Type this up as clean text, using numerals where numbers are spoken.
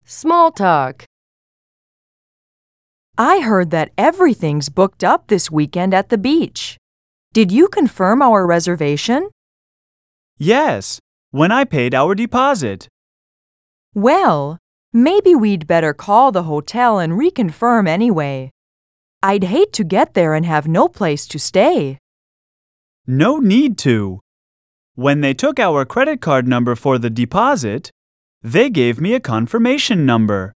Small talk. I heard that everything's booked up this weekend at the beach. Did you confirm our reservation? Yes, when I paid our deposit. Well, maybe we'd better call the hotel and reconfirm anyway. I'd hate to get there and have no place to stay. No need to. When they took our credit card number for the deposit, they gave me a confirmation number.